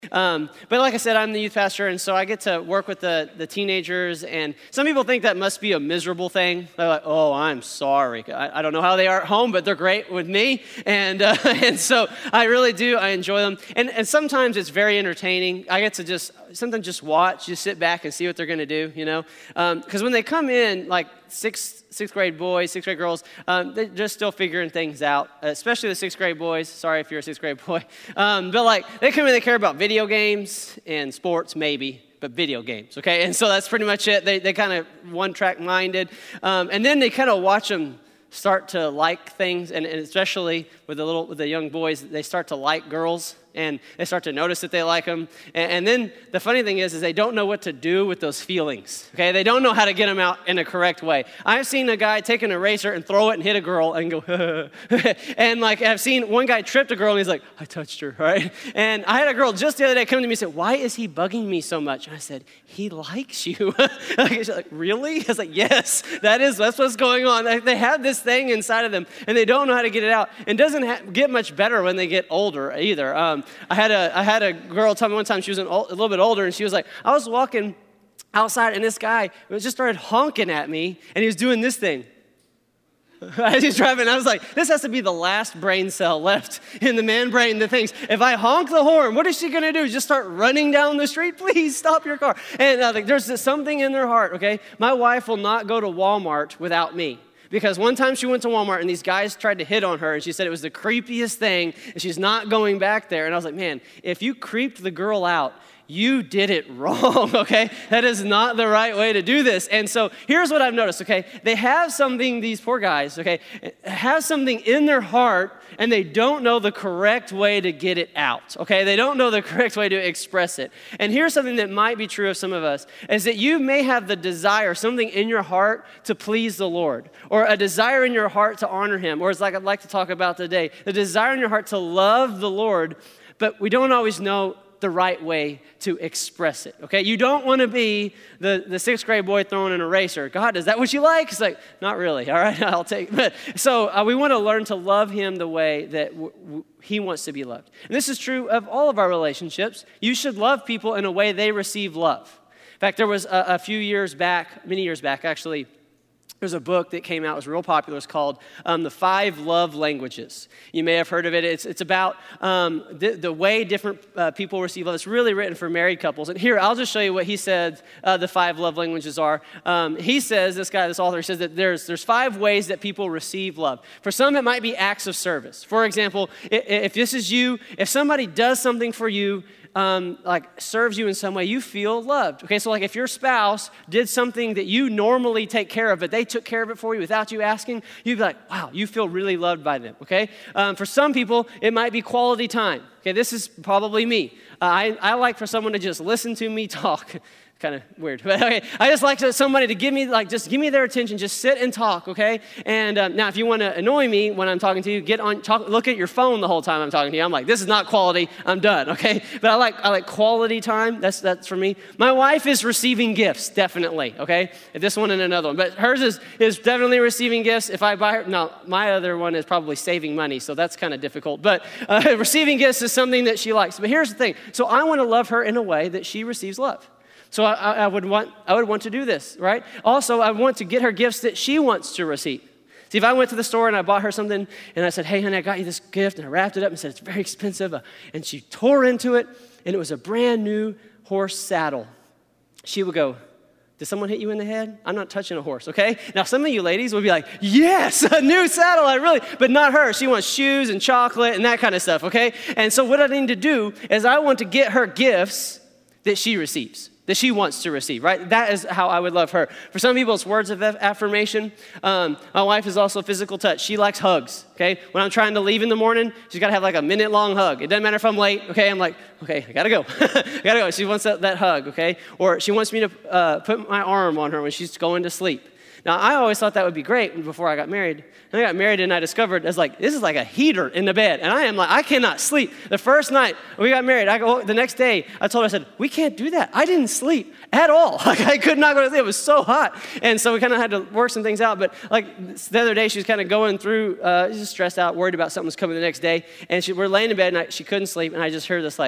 But like I said, I'm the youth pastor, and so I get to work with the teenagers, and some people think that must be a miserable thing. They're like, oh, I'm sorry. I don't know how they are at home, but they're great with me, and and so I really do. I enjoy them, and sometimes it's very entertaining. I get to sometimes just watch, just sit back and see what they're going to do, because when they come in, like sixth grade boys, sixth grade girls, they're just still figuring things out, especially the sixth grade boys. Sorry if you're a sixth grade boy. But like they come in, they care about video games and sports maybe, but video games, okay? And so that's pretty much it. They kind of one-track minded. And then they kind of watch them start to like things, and especially with the young boys, they start to like girls. And they start to notice that they like them. And then the funny thing is they don't know what to do with those feelings, okay? They don't know how to get them out in a correct way. I've seen a guy take an eraser and throw it and hit a girl and go, and like I've seen one guy tripped a girl and he's like, I touched her, right? And I had a girl just the other day come to me and said, why is he bugging me so much? And I said, he likes you. She's like, really? I was like, yes, that's what's going on. They have this thing inside of them and they don't know how to get it out. And it doesn't get much better when they get older either. I had a girl tell me one time, she was a little bit older, and she was like, I was walking outside, and this guy just started honking at me, and he was doing this thing. As he's driving, I was like, this has to be the last brain cell left in the man brain that thinks, if I honk the horn, what is she going to do? Just start running down the street? Please stop your car. And there's something in their heart, okay? My wife will not go to Walmart without me. Because one time she went to Walmart and these guys tried to hit on her and she said it was the creepiest thing and she's not going back there. And I was like, man, if you creeped the girl out, you did it wrong, okay? That is not the right way to do this. And so here's what I've noticed, okay? They have something, these poor guys, okay, have something in their heart and they don't know the correct way to get it out, okay? They don't know the correct way to express it. And here's something that might be true of some of us, is that you may have the desire, something in your heart to please the Lord, or a desire in your heart to honor Him, or it's like I'd like to talk about today, the desire in your heart to love the Lord, but we don't always know the right way to express it, okay? You don't want to be the sixth grade boy throwing an eraser. God, is that what you like? It's like, not really, all right, I'll take it. So we want to learn to love Him the way that He wants to be loved. And this is true of all of our relationships. You should love people in a way they receive love. In fact, there was a few years back, many years back actually, there's a book that came out, it was real popular, it's called The 5 Love Languages. You may have heard of it. It's about the way different people receive love. It's really written for married couples. And here, I'll just show you what he said the 5 love languages are. He says, this author, he says that there's 5 ways that people receive love. For some, it might be acts of service. For example, if this is you, if somebody does something for you, like serves you in some way, you feel loved. Okay, so like if your spouse did something that you normally take care of, but they took care of it for you without you asking, you'd be like, wow, you feel really loved by them, okay? For some people, it might be quality time. Okay, this is probably me. I like for someone to just listen to me talk. Kind of weird, but okay. I just like somebody to give me their attention, just sit and talk, okay? And now, if you want to annoy me when I'm talking to you, look at your phone the whole time I'm talking to you. I'm like, this is not quality. I'm done, okay? But I like quality time. That's for me. My wife is receiving gifts, definitely, okay? This one and another one, but hers is definitely receiving gifts. If I buy her, no, my other one is probably saving money, so that's kind of difficult. But receiving gifts is something that she likes. But here's the thing. So I want to love her in a way that she receives love. So I would want to do this, right? Also, I want to get her gifts that she wants to receive. See, if I went to the store and I bought her something and I said, hey, honey, I got you this gift, and I wrapped it up and said, it's very expensive, and she tore into it, and it was a brand new horse saddle. She would go, did someone hit you in the head? I'm not touching a horse, okay? Now, some of you ladies would be like, yes, a new saddle, but not her. She wants shoes and chocolate and that kind of stuff, okay? And so what I need to do is I want to get her gifts that she receives, that she wants to receive, right? That is how I would love her. For some people, it's words of affirmation. My wife is also physical touch. She likes hugs, okay? When I'm trying to leave in the morning, she's got to have like a minute-long hug. It doesn't matter if I'm late, okay? I'm like, okay, I got to go. I got to go. She wants that hug, okay? Or she wants me to put my arm on her when she's going to sleep. Now, I always thought that would be great before I got married. And I got married and I discovered, this is like a heater in the bed. And I cannot sleep. The first night we got married, the next day, I told her, I said, we can't do that. I didn't sleep at all. Like, I could not go to sleep. It was so hot. And so we kind of had to work some things out. But like the other day, she was kind of going through, just stressed out, worried about something was coming the next day. And we're laying in bed and she couldn't sleep. And I just heard this like,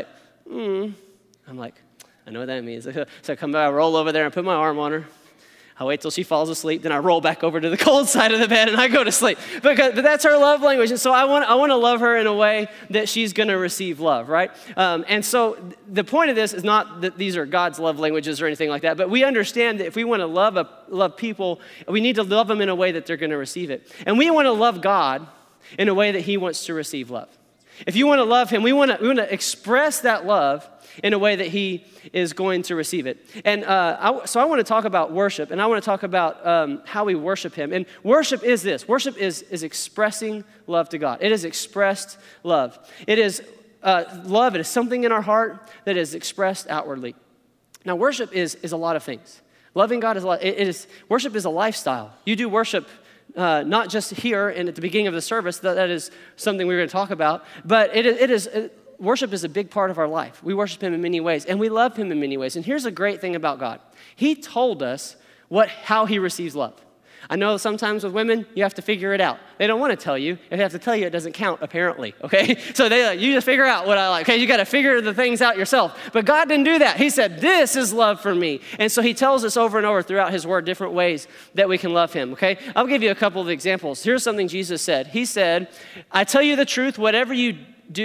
I'm like, I know what that means. So I come by, I roll over there and put my arm on her. I wait till she falls asleep, then I roll back over to the cold side of the bed and I go to sleep. But that's her love language. And so I want to love her in a way that she's going to receive love, right? And so the point of this is not that these are God's love languages or anything like that, but we understand that if we want to love people, we need to love them in a way that they're going to receive it. And we want to love God in a way that he wants to receive love. If you want to love him, we want to express that love in a way that he is going to receive it. And so I want to talk about worship, and I want to talk about how we worship him. And worship is this. Worship is expressing love to God. It is expressed love. It is love. It is something in our heart that is expressed outwardly. Now, worship is a lot of things. Loving God is a lot. Worship is a lifestyle. You do worship not just here and at the beginning of the service. That is something we're going to talk about. But worship is a big part of our life. We worship him in many ways, and we love him in many ways. And here's a great thing about God. He told us how he receives love. I know sometimes with women, you have to figure it out. They don't want to tell you. If they have to tell you, it doesn't count, apparently, okay? So you just figure out what I like. Okay, you got to figure the things out yourself. But God didn't do that. He said, this is love for me. And so he tells us over and over throughout his word different ways that we can love him, okay? I'll give you a couple of examples. Here's something Jesus said. He said, I tell you the truth, whatever you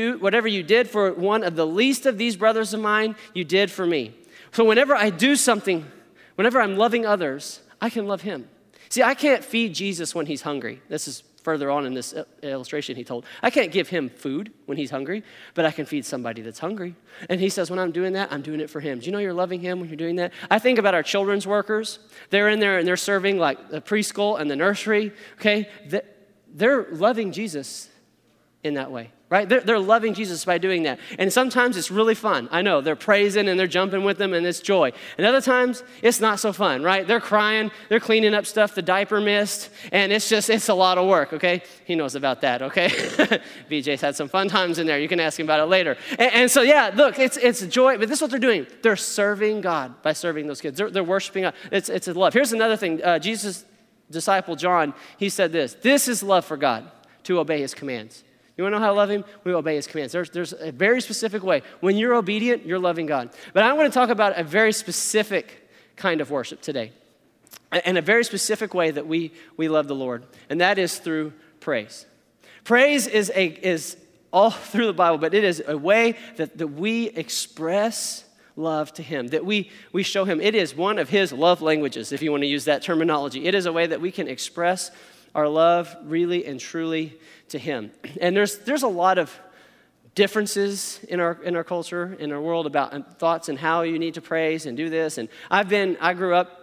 did for one of the least of these brothers of mine, you did for me. So whenever I do something, whenever I'm loving others, I can love him. See, I can't feed Jesus when he's hungry. This is further on in this illustration he told. I can't give him food when he's hungry, but I can feed somebody that's hungry. And he says, when I'm doing that, I'm doing it for him. Do you know you're loving him when you're doing that? I think about our children's workers. They're in there and they're serving like the preschool and the nursery, okay? They're loving Jesus in that way, right? They're loving Jesus by doing that. And sometimes it's really fun. I know, they're praising and they're jumping with them and it's joy. And other times, it's not so fun, right? They're crying, they're cleaning up stuff the diaper missed, and it's a lot of work, okay? He knows about that, okay? BJ's had some fun times in there. You can ask him about it later. And so, yeah, look, it's joy, but this is what they're doing. They're serving God by serving those kids. They're worshiping God. It's a love. Here's another thing. Jesus' disciple John, he said this is love for God, to obey his commands. You want to know how to love him? We obey his commands. There's a very specific way. When you're obedient, you're loving God. But I want to talk about a very specific kind of worship today. And a very specific way that we love the Lord. And that is through praise. Praise is all through the Bible, but it is a way that we express love to him, that we show him. It is one of his love languages, if you want to use that terminology. It is a way that we can express our love really and truly to him. And there's a lot of differences in our culture, in our world about thoughts and how you need to praise and do this. And I grew up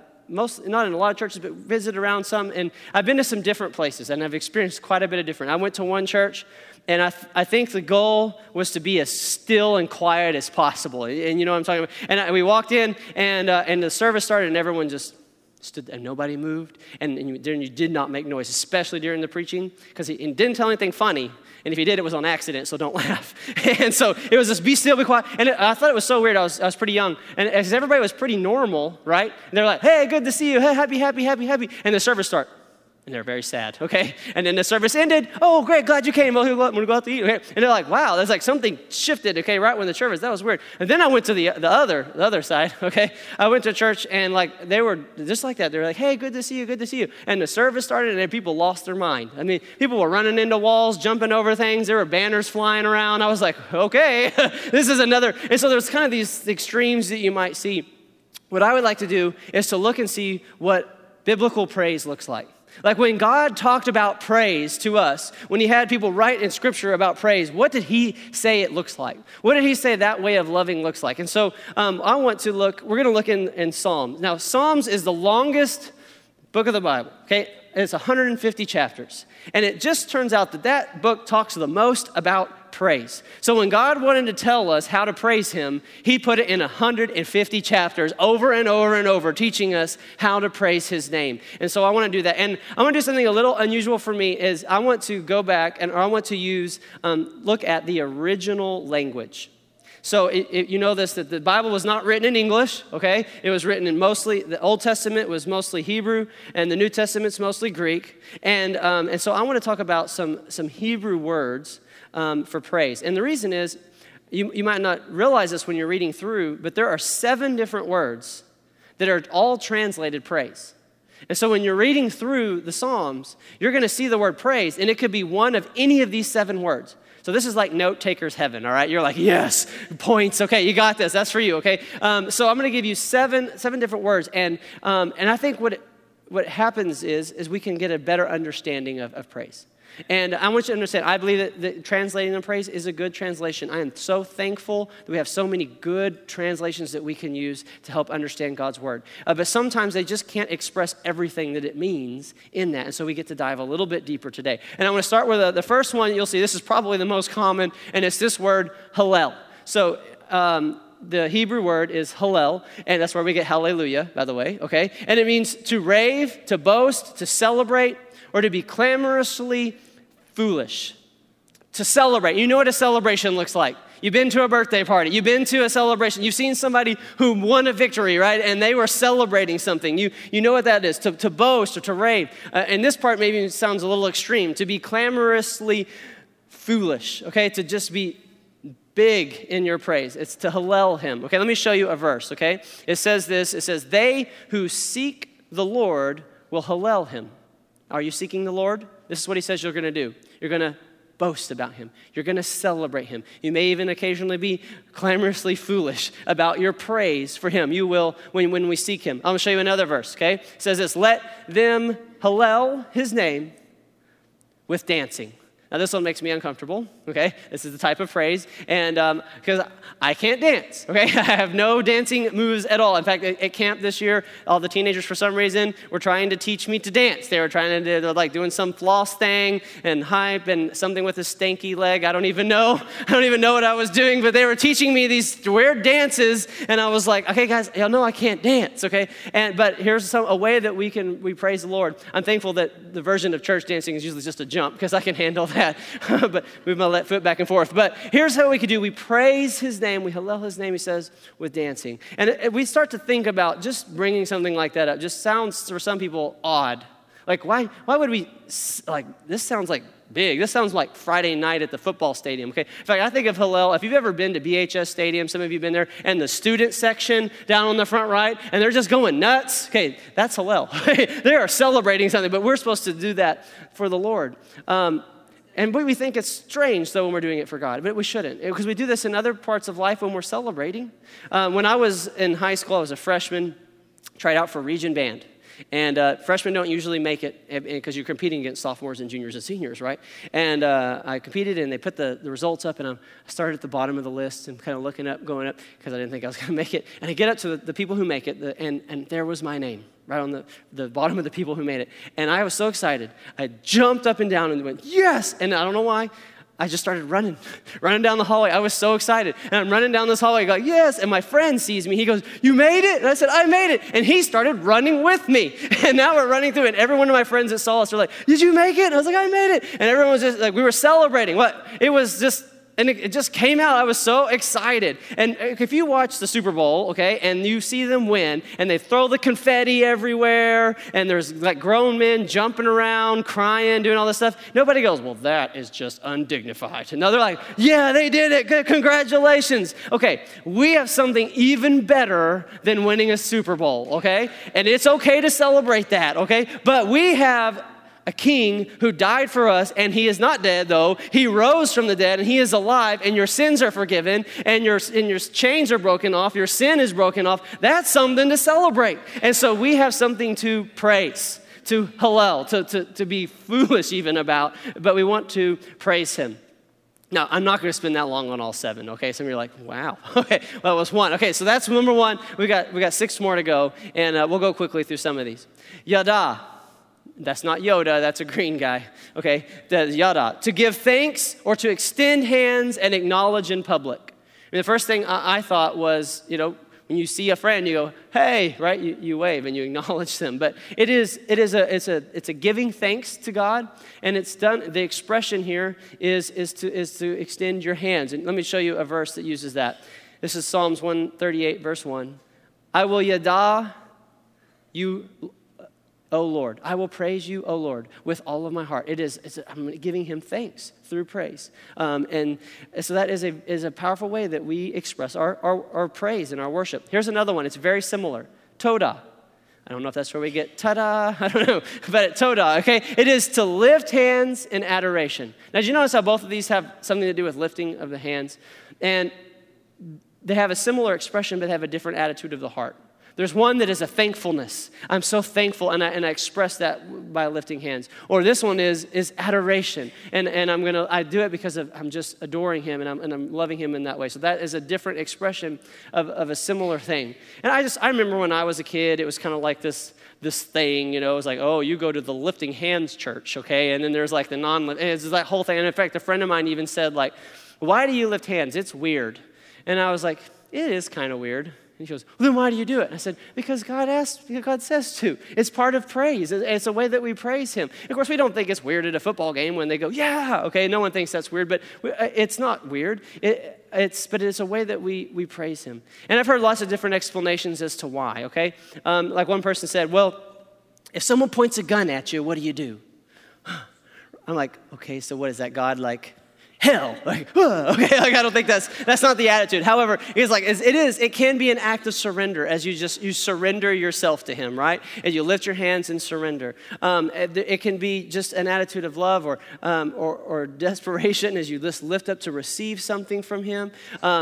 not in a lot of churches, but visited around some, and I've been to some different places, and I've experienced quite a bit of different. I went to one church, and I think the goal was to be as still and quiet as possible. And you know what I'm talking about? And we walked in, and the service started, and everyone just stood and nobody moved, and you did not make noise, especially during the preaching, because he didn't tell anything funny, and if he did, it was on accident, so don't laugh. And so it was just be still, be quiet, and I thought it was so weird. I was pretty young, and as everybody was pretty normal, right? And they're like, hey, good to see you, hey, happy, and the service started. And they're very sad, okay? And then the service ended. Oh, great, glad you came. Well, we're going to go out to eat. Okay? And they're like, wow, that's like something shifted, okay, right when the service. That was weird. And then I went to the other side, okay? I went to church, and like they were just like that. They were like, hey, good to see you. And the service started, and then people lost their mind. I mean, people were running into walls, jumping over things. There were banners flying around. I was like, okay, this is another. And so there's kind of these extremes that you might see. What I would like to do is to look and see what biblical praise looks like. Like when God talked about praise to us, when he had people write in scripture about praise, what did he say it looks like? What did he say that way of loving looks like? And so we're going to look in Psalms. Now, Psalms is the longest book of the Bible, okay? It's 150 chapters. And it just turns out that book talks the most about praise. So when God wanted to tell us how to praise him, he put it in 150 chapters over and over and over, teaching us how to praise his name. And so I want to do that. And I want to do something a little unusual for me is I want to go back or I want to look at the original language. So you know this, that the Bible was not written in English, okay? It was written in the Old Testament was mostly Hebrew, and the New Testament's mostly Greek. And so I want to talk about some Hebrew words for praise. And the reason is, you might not realize this when you're reading through, but there are 7 different words that are all translated praise. And so when you're reading through the Psalms, you're going to see the word praise, and it could be one of any of these 7 words. So this is like note taker's heaven, all right? You're like, yes, points. Okay, you got this. That's for you, okay? So I'm going to give you seven different words, and I think what happens is we can get a better understanding of praise. And I want you to understand, I believe that translating the praise is a good translation. I am so thankful that we have so many good translations that we can use to help understand God's word. But sometimes they just can't express everything that it means in that. And so we get to dive a little bit deeper today. And I'm going to start with the first one. You'll see this is probably the most common, and it's this word, hallel. So the Hebrew word is hallel, and that's where we get hallelujah, by the way, okay? And it means to rave, to boast, to celebrate, or to be clamorously foolish. To celebrate. You know what a celebration looks like. You've been to a birthday party. You've been to a celebration. You've seen somebody who won a victory, right? And they were celebrating something. You know what that is, to boast or to rave. And this part maybe sounds a little extreme. To be clamorously foolish, okay? To just be big in your praise. It's to hallel him. Okay, let me show you a verse, okay? It says this. It says, they who seek the Lord will hallel him. Are you seeking the Lord? This is what he says you're going to do. You're going to boast about him. You're going to celebrate him. You may even occasionally be clamorously foolish about your praise for him. You will when we seek him. I'm going to show you another verse, okay? It says this, let them hallel his name with dancing. Now, this one makes me uncomfortable, okay? This is the type of phrase, and because I can't dance, okay? I have no dancing moves at all. In fact, at camp this year, all the teenagers, for some reason, were trying to teach me to dance. They were they're like doing some floss thing and hype and something with a stanky leg. I don't even know what I was doing, but they were teaching me these weird dances, and I was like, okay, guys, y'all know I can't dance, okay? But here's a way that we praise the Lord. I'm thankful that the version of church dancing is usually just a jump, because I can handle that. But move my left foot back and forth. But here's how we could do. We praise his name. We hallel his name, he says, with dancing. And we start to think about just bringing something like that up. Just sounds, for some people, odd. Like, why would we, like, this sounds like big. This sounds like Friday night at the football stadium, okay? In fact, I think of hallel, if you've ever been to BHS Stadium, some of you have been there, and the student section down on the front right, and they're just going nuts, okay, that's hallel. They are celebrating something, but we're supposed to do that for the Lord. And we think it's strange, though, when we're doing it for God, but we shouldn't, because we do this in other parts of life when we're celebrating. When I was in high school, I was a freshman, tried out for Region Band. And freshmen don't usually make it because you're competing against sophomores and juniors and seniors, right? And I competed, and they put the results up, and I started at the bottom of the list and kind of looking up, going up, because I didn't think I was going to make it. And I get up to the people who make it, and there was my name right on the bottom of the people who made it. And I was so excited. I jumped up and down and went, yes! And I don't know why. I just started running down the hallway. I was so excited. And I'm running down this hallway. I go, yes. And my friend sees me. He goes, you made it? And I said, I made it. And he started running with me. And now we're running through it. And every one of my friends that saw us were like, did you make it? And I was like, I made it. And everyone was just like, we were celebrating. It was just, and it just came out. I was so excited. And if you watch the Super Bowl, okay, and you see them win, and they throw the confetti everywhere, and there's like grown men jumping around, crying, doing all this stuff, nobody goes, well, that is just undignified. No, they're like, yeah, they did it. Congratulations. Okay, we have something even better than winning a Super Bowl, okay? And it's okay to celebrate that, okay? But we have a king who died for us, and he is not dead, though. He rose from the dead, and he is alive, and your sins are forgiven, and your chains are broken off, your sin is broken off. That's something to celebrate. And so we have something to praise, to hallel, to be foolish even about, but we want to praise him. Now, I'm not going to spend that long on all 7, okay? Some of you are like, wow. Okay, well, it was 1. Okay, so that's number 1. We got 6 more to go, and we'll go quickly through some of these. Yada. That's not Yoda, that's a green guy, okay? That's yada. To give thanks or to extend hands and acknowledge in public. I mean, the first thing I thought was, when you see a friend, you go, hey, right? You wave and you acknowledge them. But it's a giving thanks to God, and it's done. The expression here is to extend your hands. And let me show you a verse that uses that. This is Psalms 138, verse 1. I will yada you O Lord. I will praise you, O Lord, with all of my heart. I'm giving him thanks through praise. And so that is a powerful way that we express our praise and our worship. Here's another one. It's very similar. Todah. I don't know if that's where we get ta-da. I don't know. But Todah, okay? It is to lift hands in adoration. Now, did you notice how both of these have something to do with lifting of the hands? And they have a similar expression, but they have a different attitude of the heart. There's one that is a thankfulness. I'm so thankful, and I express that by lifting hands. Or this one is adoration, and I do it because I'm just adoring him, and I'm loving him in that way. So that is a different expression of a similar thing. And I remember when I was a kid, it was kind of like this thing, it was like, oh, you go to the lifting hands church, okay? And then there's like the and it's that whole thing. And in fact, a friend of mine even said, like, why do you lift hands? It's weird. And I was like, it is kind of weird. And he goes, well, then why do you do it? And I said, because God says to. It's part of praise. It's a way that we praise him. Of course, we don't think it's weird at a football game when they go, yeah, okay, no one thinks that's weird, but it's not weird. But it's a way that we praise him. And I've heard lots of different explanations as to why, okay? Like one person said, well, if someone points a gun at you, what do? I'm like, okay, so what is that, God, like, hell, like, okay, like I don't think that's not the attitude. However, it can be an act of surrender as you surrender yourself to him, right? And you lift your hands and surrender. It can be just an attitude of love or desperation as you just lift up to receive something from him.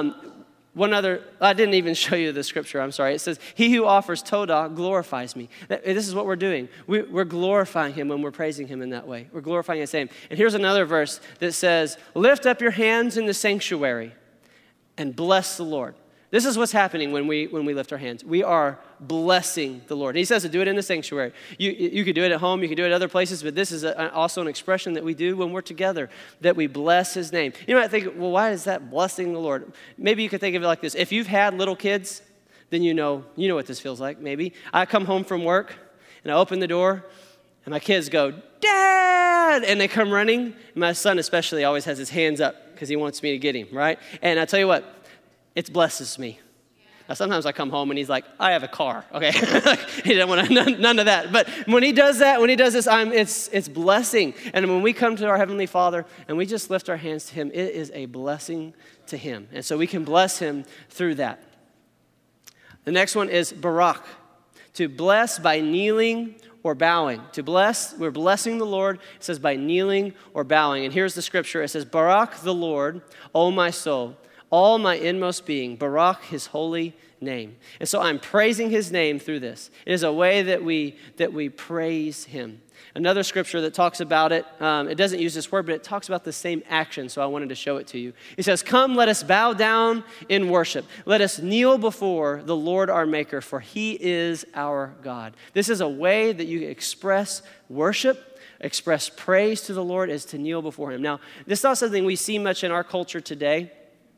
I didn't even show you the scripture, I'm sorry. It says, he who offers Todah glorifies me. This is what we're doing. We're glorifying him when we're praising him in that way. We're glorifying his name. And here's another verse that says, lift up your hands in the sanctuary and bless the Lord. This is what's happening when we lift our hands. We are blessing the Lord. He says to do it in the sanctuary. You could do it at home. You could do it other places. But this is also an expression that we do when we're together, that we bless his name. You might think, well, why is that blessing the Lord? Maybe you could think of it like this. If you've had little kids, then you know what this feels like, maybe. I come home from work, and I open the door, and my kids go, Dad! And they come running. And my son especially always has his hands up because he wants me to get him, right? And I tell you what, it blesses me. Now, sometimes I come home and he's like, I have a car, okay? He didn't want none of that. But when he does this, it's blessing. And when we come to our Heavenly Father and we just lift our hands to him, it is a blessing to him. And so we can bless him through that. The next one is barak, to bless by kneeling or bowing. To bless, we're blessing the Lord. It says by kneeling or bowing. And here's the scripture. It says, Barak the Lord, O my soul, all my inmost being, barak his holy name. And so I'm praising his name through this. It is a way that we praise him. Another scripture that talks about it, it doesn't use this word, but it talks about the same action, so I wanted to show it to you. It says, come, let us bow down in worship. Let us kneel before the Lord our Maker, for he is our God. This is a way that you express worship, express praise to the Lord, is to kneel before him. Now, this is not something we see much in our culture today.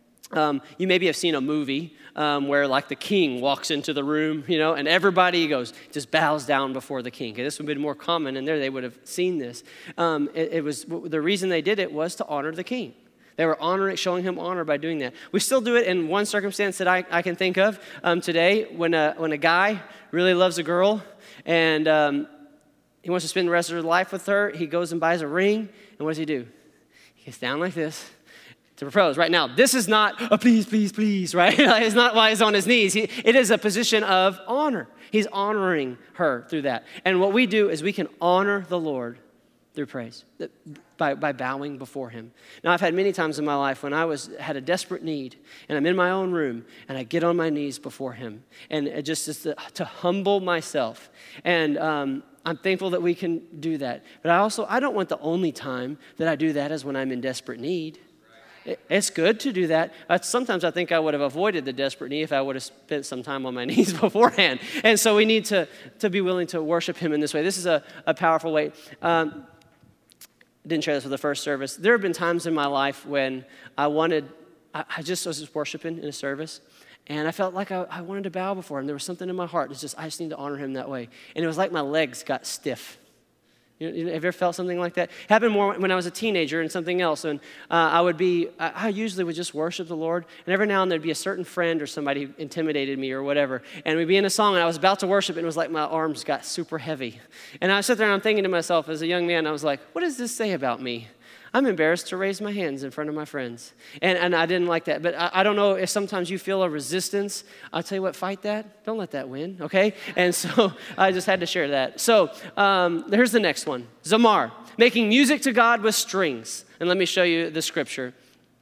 You maybe have seen a movie where like the king walks into the room, and everybody just bows down before the king. Okay, this would have been more common, and they would have seen this. It was the reason they did it was to honor the king. They were showing him honor by doing that. We still do it in one circumstance that I can think of today, when a guy really loves a girl and he wants to spend the rest of his life with her. He goes and buys a ring, and what does he do? He gets down like this to propose. Right now, this is not a please, please, please, right? It's not why he's on his knees. It is a position of honor. He's honoring her through that. And what we do is we can honor the Lord through praise, by bowing before him. Now, I've had many times in my life when I had a desperate need, and I'm in my own room, and I get on my knees before him, and it just is to humble myself. And I'm thankful that we can do that. But I don't want the only time that I do that is when I'm in desperate need. It's good to do that. Sometimes I think I would have avoided the desperate need if I would have spent some time on my knees beforehand. And so we need to be willing to worship him in this way. This is a powerful way. Didn't share this with the first service. There have been times in my life when I was just worshiping in a service, and I felt like I wanted to bow before him. There was something in my heart. I just need to honor him that way. And it was like my legs got stiff. Have you ever felt something like that? It happened more when I was a teenager and something else. And I usually would just worship the Lord. And every now and then there'd be a certain friend or somebody who intimidated me or whatever. And we'd be in a song and I was about to worship and it was like my arms got super heavy. And I sat there and I'm thinking to myself as a young man, I was like, what does this say about me? I'm embarrassed to raise my hands in front of my friends. And I didn't like that. But I don't know if sometimes you feel a resistance. I'll tell you what, fight that. Don't let that win, okay? And so I just had to share that. So here's the next one. Zamar, making music to God with strings. And let me show you the scripture.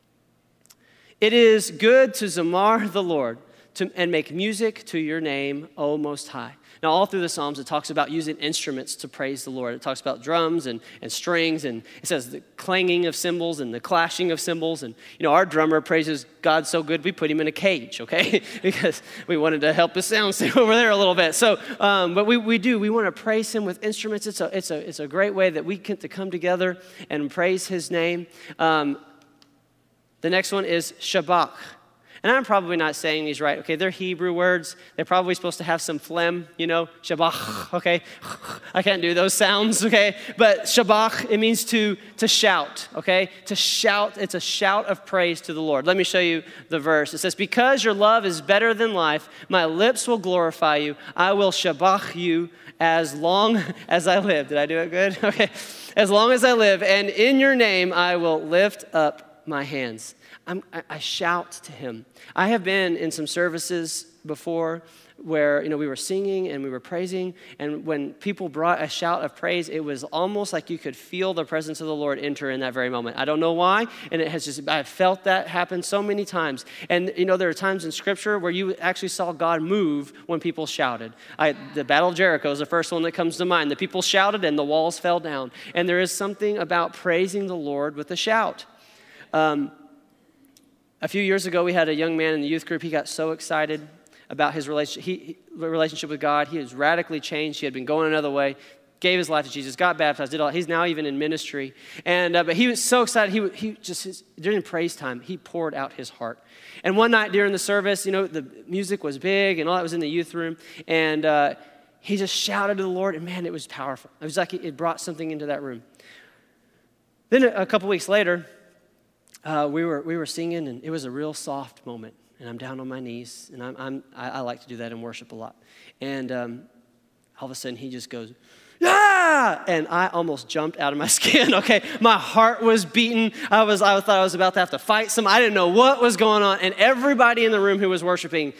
It is good to zamar the Lord and make music to your name, O Most High. Now, all through the Psalms, it talks about using instruments to praise the Lord. It talks about drums and strings, and it says the clanging of cymbals and the clashing of cymbals. And, our drummer praises God so good, we put him in a cage, okay? Because we wanted to help his sound stay over there a little bit. So, but we want to praise him with instruments. It's a great way that we get to come together and praise his name. The next one is Shabach. And I'm probably not saying these right. Okay, they're Hebrew words. They're probably supposed to have some phlegm, Shabach, okay? I can't do those sounds, okay? But Shabach, it means to shout, okay? To shout, it's a shout of praise to the Lord. Let me show you the verse. It says, because your love is better than life, my lips will glorify you. I will Shabach you as long as I live. Did I do it good? Okay. As long as I live, and in your name I will lift up my hands. I shout to him. I have been in some services before where, we were singing and we were praising, and when people brought a shout of praise, it was almost like you could feel the presence of the Lord enter in that very moment. I don't know why, and I've felt that happen so many times. And, there are times in Scripture where you actually saw God move when people shouted. The Battle of Jericho is the first one that comes to mind. The people shouted and the walls fell down. And there is something about praising the Lord with a shout. A few years ago, we had a young man in the youth group. He got so excited about his relationship with God. He was radically changed. He had been going another way, gave his life to Jesus, got baptized, did all. He's now even in ministry. And but he was so excited. During praise time, he poured out his heart. And one night during the service, the music was big and all that was in the youth room. And he just shouted to the Lord, and man, it was powerful. It was like it brought something into that room. Then a couple weeks later, we were singing, and it was a real soft moment. And I'm down on my knees, and I like to do that in worship a lot. And all of a sudden, he just goes, yeah! And I almost jumped out of my skin, okay? My heart was beating. I thought I was about to have to fight some. I didn't know what was going on. And everybody in the room who was worshiping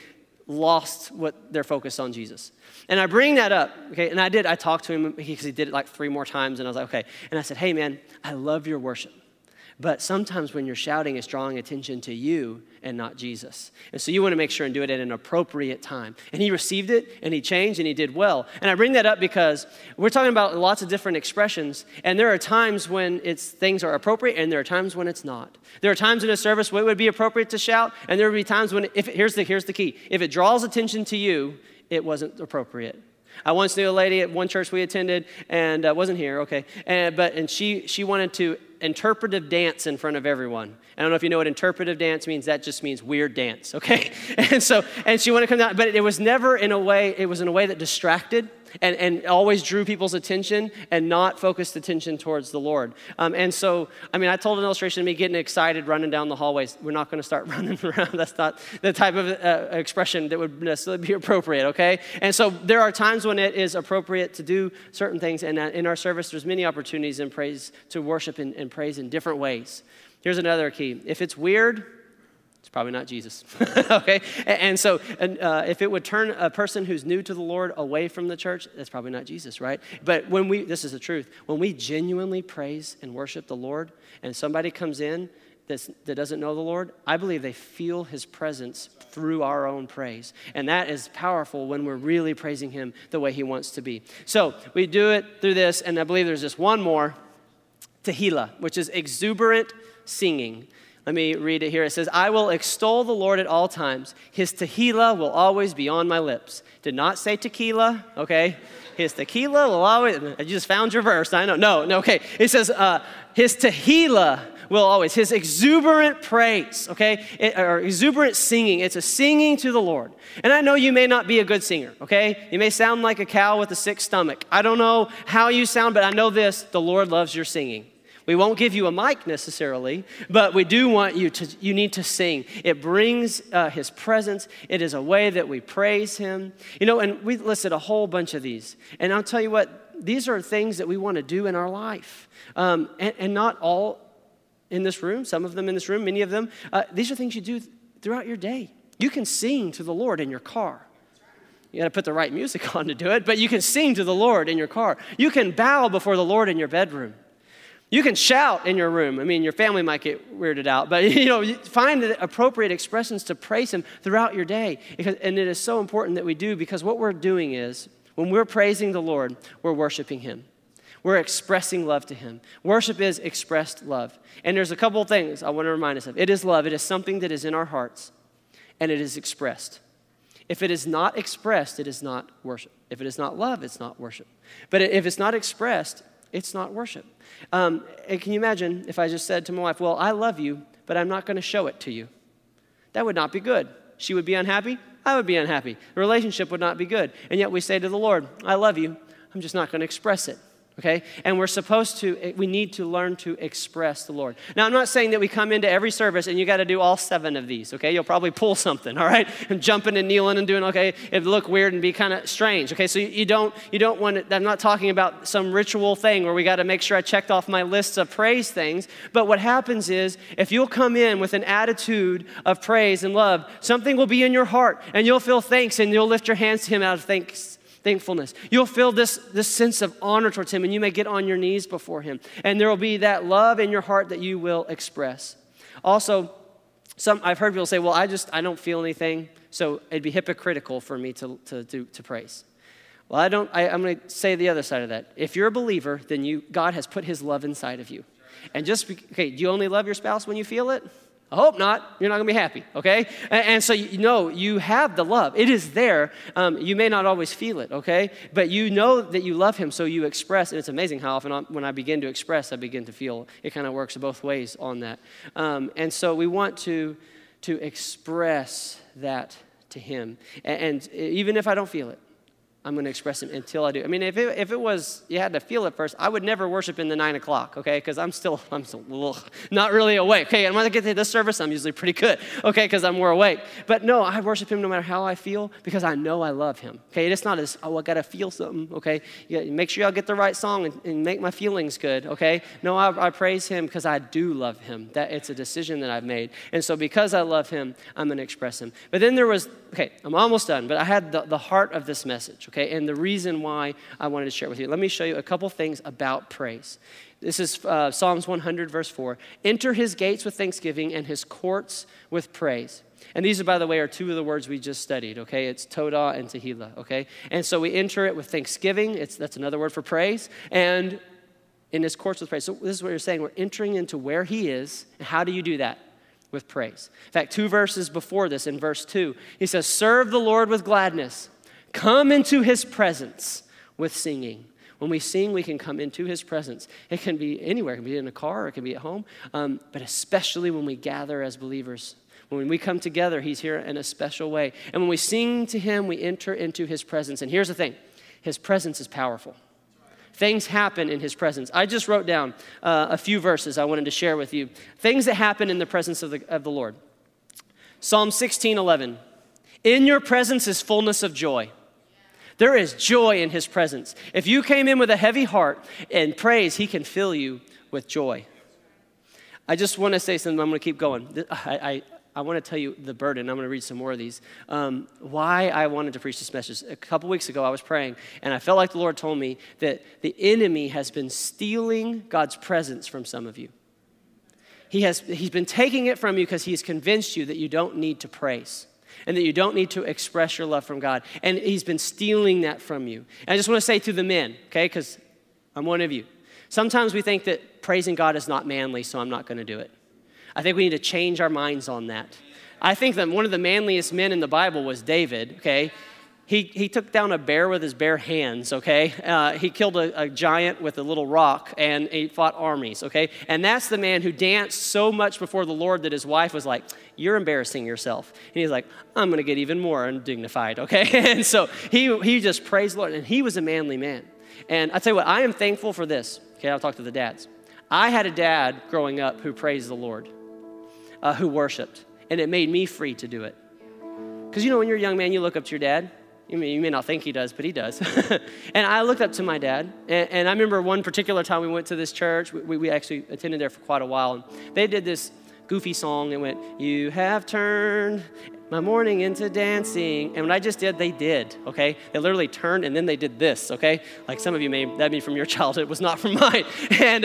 lost their focus on Jesus. And I bring that up, okay? And I talked to him because he did it like 3 more times, and I was like, okay. And I said, hey, man, I love your worship. But sometimes when you're shouting, it's drawing attention to you and not Jesus. And so you want to make sure and do it at an appropriate time. And he received it, and he changed, and he did well. And I bring that up because we're talking about lots of different expressions, and there are times when things are appropriate, and there are times when it's not. There are times in a service where it would be appropriate to shout, and there would be times when, here's the key. If it draws attention to you, it wasn't appropriate. I once knew a lady at one church we attended, and wasn't here, okay, and she wanted to interpretive dance in front of everyone. I don't know if you know what interpretive dance means. That just means weird dance, okay? And she wanted to come down, but it was never in a way that distracted and always drew people's attention and not focused attention towards the Lord. And so, I told an illustration of me getting excited running down the hallways. We're not going to start running around. That's not the type of expression that would necessarily be appropriate, okay? And so there are times when it is appropriate to do certain things, and in our service, there's many opportunities in praise to worship and praise in different ways. Here's another key. If it's weird, it's probably not Jesus, okay? And so if it would turn a person who's new to the Lord away from the church, that's probably not Jesus, right? But this is the truth, when we genuinely praise and worship the Lord and somebody comes in that doesn't know the Lord, I believe they feel his presence through our own praise. And that is powerful when we're really praising him the way he wants to be. So we do it through this, and I believe there's just one more, Tehillah, which is exuberant singing. Let me read it here. It says, I will extol the Lord at all times. His Tehillah will always be on my lips. Did not say tequila, okay? His tequila will always, you just found your verse. I know. No, okay. It says, his Tehillah will always. His exuberant praise, okay, or exuberant singing. It's a singing to the Lord. And I know you may not be a good singer, okay? You may sound like a cow with a sick stomach. I don't know how you sound, but I know this, the Lord loves your singing. We won't give you a mic necessarily, but we do want you need to sing. It brings his presence. It is a way that we praise him. You know, and we listed a whole bunch of these. And I'll tell you what, these are things that we want to do in our life. And not all in this room, some of them in this room, many of them. These are things you do throughout your day. You can sing to the Lord in your car. You got to put the right music on to do it, but you can sing to the Lord in your car. You can bow before the Lord in your bedroom. You can shout in your room. I mean, your family might get weirded out, but find the appropriate expressions to praise him throughout your day. And it is so important that we do, because what we're doing is, when we're praising the Lord, we're worshiping him. We're expressing love to him. Worship is expressed love. And there's a couple of things I want to remind us of. It is love. It is something that is in our hearts, and it is expressed. If it is not expressed, it is not worship. If it is not love, it's not worship. But if it's not expressed, it's not worship. And can you imagine if I just said to my wife, well, I love you, but I'm not going to show it to you? That would not be good. She would be unhappy. I would be unhappy. The relationship would not be good. And yet we say to the Lord, I love you. I'm just not going to express it. Okay? And we need to learn to express the Lord. Now, I'm not saying that we come into every service and you got to do all 7 of these, okay? You'll probably pull something, all right? And jumping and kneeling and doing, okay, it'd look weird and be kind of strange, okay? So you don't want to, I'm not talking about some ritual thing where we got to make sure I checked off my list of praise things. But what happens is, if you'll come in with an attitude of praise and love, something will be in your heart, and you'll feel thanks, and you'll lift your hands to him out of thankfulness. You'll feel this sense of honor towards him, and you may get on your knees before him. And there will be that love in your heart that you will express. Also, I've heard people say, well, I don't feel anything, so it'd be hypocritical for me to praise. Well, I'm going to say the other side of that. If you're a believer, then God has put his love inside of you. And do you only love your spouse when you feel it? I hope not. You're not going to be happy, okay? And so you have the love. It is there. You may not always feel it, okay? But you know that you love him, so you express. And it's amazing how often when I begin to express, I begin to feel. It kind of works both ways on that. And so we want to express that to him. And even if I don't feel it, I'm going to express him until I do. I mean, if it was, you had to feel it first, I would never worship in the 9 o'clock, okay? Because I'm still not really awake. Okay, and when I get to this service, I'm usually pretty good, okay, because I'm more awake. But no, I worship him no matter how I feel, because I know I love him, okay? It's not as, I got to feel something, okay? Make sure I'll get the right song and make my feelings good, okay? No, I praise him because I do love him. That it's a decision that I've made. And so because I love him, I'm going to express him. But then there was, okay, I'm almost done, but I had the heart of this message, okay, and the reason why I wanted to share it with you. Let me show you a couple things about praise. This is Psalms 100, verse 4. Enter his gates with thanksgiving and his courts with praise. And these, by the way, are 2 of the words we just studied, okay? It's Todah and Tehillah, okay? And so we enter it with thanksgiving. That's another word for praise. And in his courts with praise. So this is what you're saying. We're entering into where he is. And how do you do that? With praise. In fact, 2 verses before this, in verse 2, he says, serve the Lord with gladness. Come into his presence with singing. When we sing, we can come into his presence. It can be anywhere. It can be in a car, or it can be at home. But especially when we gather as believers. When we come together, he's here in a special way. And when we sing to him, we enter into his presence. And here's the thing. His presence is powerful. Things happen in his presence. I just wrote down a few verses I wanted to share with you. Things that happen in the presence of the Lord. Psalm 16:11. In your presence is fullness of joy. There is joy in his presence. If you came in with a heavy heart and praise, he can fill you with joy. I just want to say something. I'm going to keep going. I want to tell you the burden. I'm going to read some more of these. Why I wanted to preach this message. A couple weeks ago, I was praying, and I felt like the Lord told me that the enemy has been stealing God's presence from some of you. He's been taking it from you because he's convinced you that you don't need to praise and that you don't need to express your love from God. And he's been stealing that from you. And I just want to say to the men, okay, because I'm one of you. Sometimes we think that praising God is not manly, so I'm not going to do it. I think we need to change our minds on that. I think that one of the manliest men in the Bible was David, okay? He took down a bear with his bare hands, okay? He killed a giant with a little rock, and he fought armies, okay? And that's the man who danced so much before the Lord that his wife was like, you're embarrassing yourself. And he's like, I'm going to get even more undignified, okay? And so he just praised the Lord, and he was a manly man. And I tell you what, I am thankful for this. Okay, I'll talk to the dads. I had a dad growing up who praised the Lord, who worshiped, and it made me free to do it. Because when you're a young man, you look up to your dad. You may not think he does, but he does. And I looked up to my dad. And I remember one particular time we went to this church. We actually attended there for quite a while. And they did this goofy song. It went, you have turned my morning into dancing. And when I just did, they did, okay? They literally turned and then they did this, okay? Like some of you that'd be from your childhood. It was not from mine. And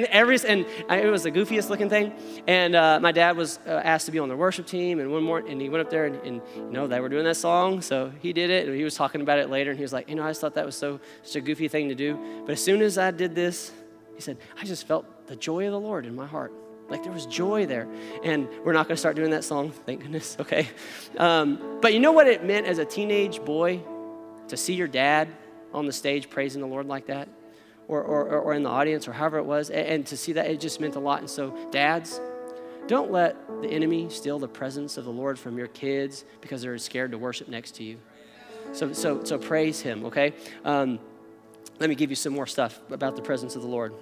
it was the goofiest looking thing. And my dad was asked to be on the worship team. And and he went up there and they were doing that song. So he did it. And he was talking about it later. And he was like, I just thought that was such a goofy thing to do. But as soon as I did this, he said, I just felt the joy of the Lord in my heart. Like there was joy there. And we're not going to start doing that song, thank goodness, okay? But you know what it meant as a teenage boy to see your dad on the stage praising the Lord like that? Or in the audience or however it was. And to see that, it just meant a lot. And so dads, don't let the enemy steal the presence of the Lord from your kids because they're scared to worship next to you. So praise him, okay? Let me give you some more stuff about the presence of the Lord.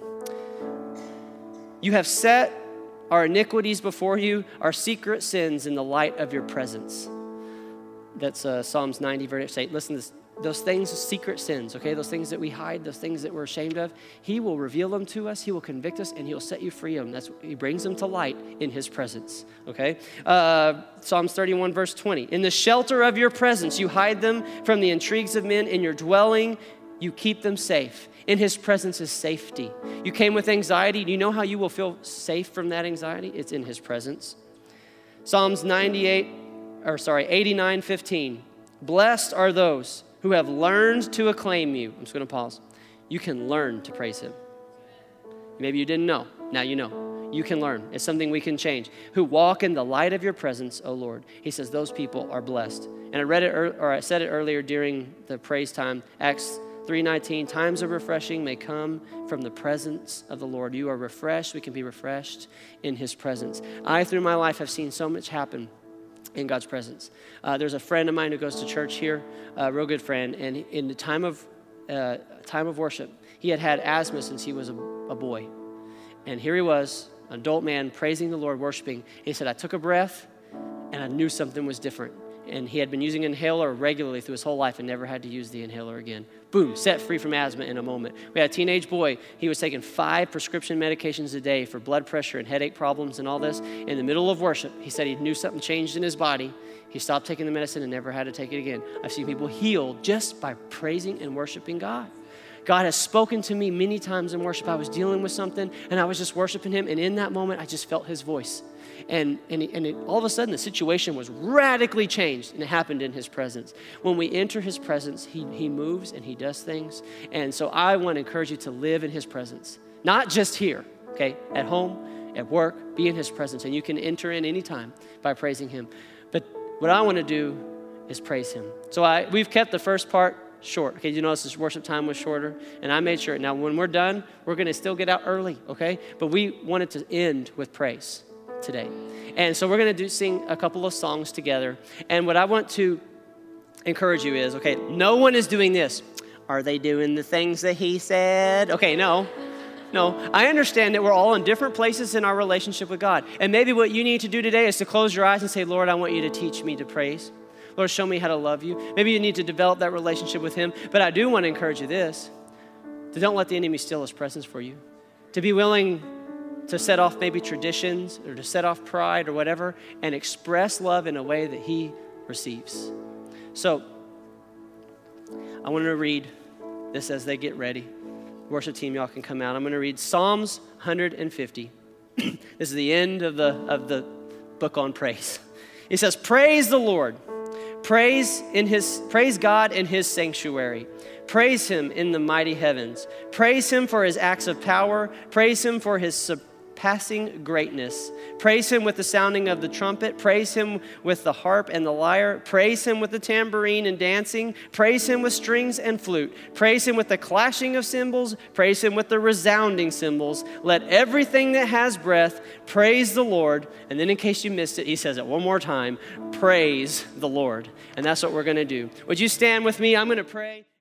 You have set our iniquities before you, our secret sins in the light of your presence. That's Psalms 90, verse 8. Listen to this. Those things, secret sins, okay? Those things that we hide, those things that we're ashamed of, he will reveal them to us, he will convict us, and he'll set you free of them. He brings them to light in his presence, okay? Psalms 31, verse 20. In the shelter of your presence, you hide them from the intrigues of men. In your dwelling, you keep them safe. In his presence is safety. You came with anxiety. Do you know how you will feel safe from that anxiety? It's in his presence. Psalms 89, 15. Blessed are those who have learned to acclaim you. I'm just going to pause. You can learn to praise him. Maybe you didn't know. Now you know. You can learn. It's something we can change. Who walk in the light of your presence, O Lord. He says those people are blessed. And I said it earlier during the praise time. Acts 3:19, times of refreshing may come from the presence of the Lord. You are refreshed. We can be refreshed in his presence. I, through my life, have seen so much happen in God's presence. There's a friend of mine who goes to church here, a real good friend, and in the time of worship, he had asthma since he was a boy. And here he was, an adult man, praising the Lord, worshiping. He said, I took a breath, and I knew something was different. And he had been using an inhaler regularly through his whole life and never had to use the inhaler again. Boom, set free from asthma in a moment. We had a teenage boy. He was taking 5 prescription medications a day for blood pressure and headache problems and all this. In the middle of worship, he said he knew something changed in his body. He stopped taking the medicine and never had to take it again. I've seen people healed just by praising and worshiping God. God has spoken to me many times in worship. I was dealing with something and I was just worshiping him. And in that moment, I just felt his voice. And all of a sudden, the situation was radically changed, and it happened in his presence. When we enter his presence, he moves and he does things. And so I want to encourage you to live in his presence, not just here, okay, at home, at work, be in his presence. And you can enter in anytime by praising him. But what I want to do is praise him. So we've kept the first part short. Okay, you notice this worship time was shorter, and I made sure. Now, when we're done, we're going to still get out early, okay? But we wanted to end with praise today. And so we're going to sing a couple of songs together. And what I want to encourage you is, okay, no one is doing this. Are they doing the things that he said? Okay, no. I understand that we're all in different places in our relationship with God. And maybe what you need to do today is to close your eyes and say, Lord, I want you to teach me to praise. Lord, show me how to love you. Maybe you need to develop that relationship with him. But I do want to encourage you this, to don't let the enemy steal his presence for you. To be willing to set off maybe traditions or to set off pride or whatever and express love in a way that he receives. So I want to read this as they get ready. Worship team, y'all can come out. I'm going to read Psalms 150. This is the end of the book on praise. It says, praise the Lord. Praise God in his sanctuary. Praise him in the mighty heavens. Praise him for his acts of power. Praise him for his surpassing greatness. Praise him with the sounding of the trumpet. Praise him with the harp and the lyre. Praise him with the tambourine and dancing. Praise him with strings and flute. Praise him with the clashing of cymbals. Praise him with the resounding cymbals. Let everything that has breath praise the Lord. And then in case you missed it, he says it one more time, praise the Lord. And that's what we're going to do. Would you stand with me? I'm going to pray.